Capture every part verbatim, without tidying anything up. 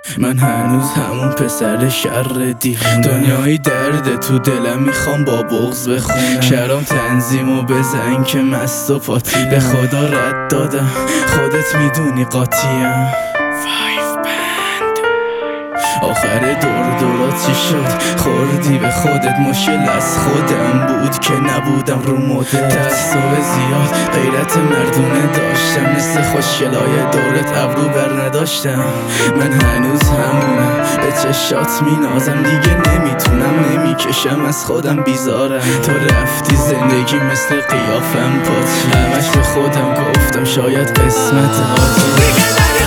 من هنوز همون پسر شر دیوونه، دنیای درد تو دلم میخوام با بغض بخونم. شرام تنظیمو بزن که مست و پاتیم، به خدا رد دادم خودت میدونی قاطیم. آخر دور دورات چی شد؟ خوردی به خودت، مشکل از خودم بود که نبودم رو مدت. تعصب زیاد غیرت مردونه داشتم، مثل خوشگلای دورت ابرو بر نداشتم. من هنوز همونم، به چشات مینازم، دیگه نمیتونم نمیکشم از خودم بیزارم. تو رفتی زندگی مثل قیافم پاچی، همش به خودم گفتم شاید قسمت آتی.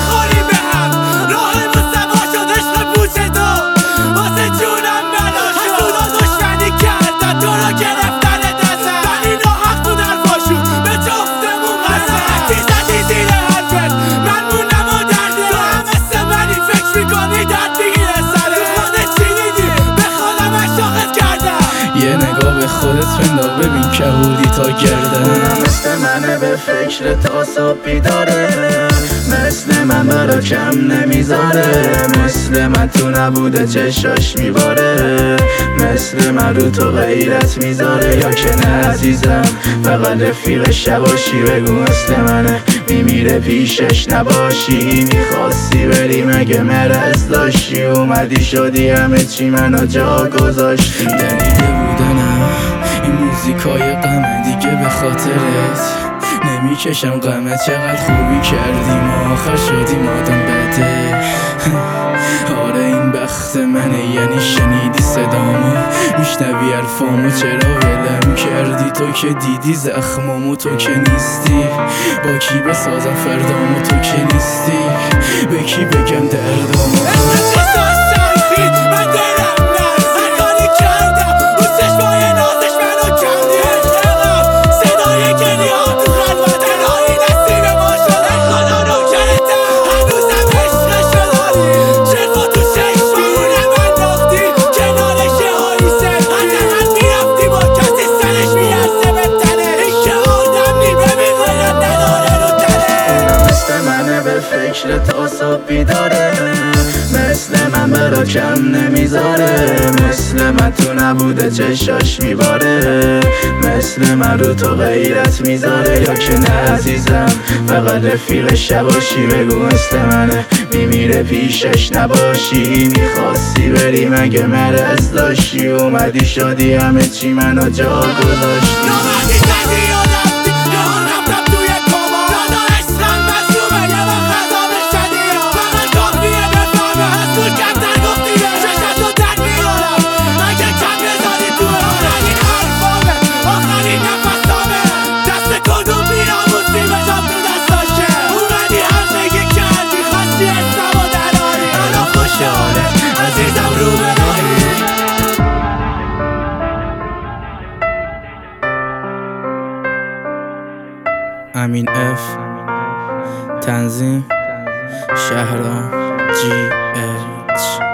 یه نگاه به خودت بنداز ببین که بودی تا گردن. مثل منه به فکر تعصب بیداره، مثل من برا کم نمیذاره، مثل من تو نبوده چشاش میباره، مثل من رو تو غیرت میذاره. یا که نه عزیزم فقط رفیق شباشی، بگو مثل منه میمیره پیشش نباشی. میخواستی بری مگه مرض داشتی، اومدی شدی همه چی منو جا گذاشتی. دلیده بودنم این موزیکای غمه دیگه به خاطرت نمیکشم غمه. چقدر خوبی کردیم آخر شدیم آدم بده. آره این بخت منه، یعنی شنیدی صدامو میشنوی حرفامو، چرا ولم کردی؟ تو که دیدی زخمامو، تو که نیستی با کی بسازم فردامو، تو که نیستی به کی بگم دردامو. فکر تعصب بیداره، مثل من برا کم نمیذاره، مثل من تو نبوده چشاش میباره، مثل من رو تو غیرت میذاره. یا که نه عزیزم فقط رفیق شباشی، بگو مثل منه میمیره پیشش نباشی. میخواستی بری مگه مرض داشتی، اومدی شدی همه چی منو جا گذاشتی. امین اف تنظیم شهرام جی اچ